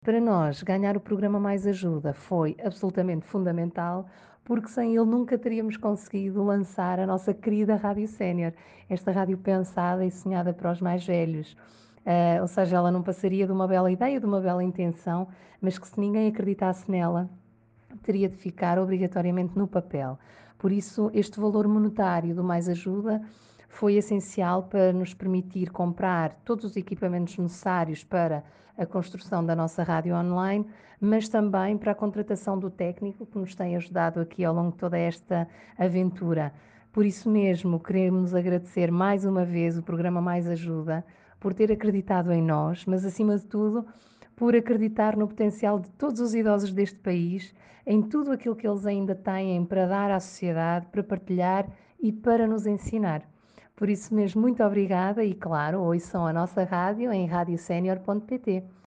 Para nós, ganhar o programa Mais Ajuda foi absolutamente fundamental, porque sem ele nunca teríamos conseguido lançar a nossa querida Rádio Sénior, esta rádio pensada e sonhada para os mais velhos. Ou seja, ela não passaria de uma bela ideia, de uma bela intenção, mas que se ninguém acreditasse nela, teria de ficar obrigatoriamente no papel. Por isso, este valor monetário do Mais Ajuda foi essencial para nos permitir comprar todos os equipamentos necessários para a construção da nossa rádio online, mas também para a contratação do técnico que nos tem ajudado aqui ao longo de toda esta aventura. Por isso mesmo, queremos agradecer mais uma vez o programa Mais Ajuda por ter acreditado em nós, mas acima de tudo, por acreditar no potencial de todos os idosos deste país, em tudo aquilo que eles ainda têm para dar à sociedade, para partilhar e para nos ensinar. Por isso mesmo, muito obrigada e, claro, ouçam a nossa rádio em radiosenior.pt.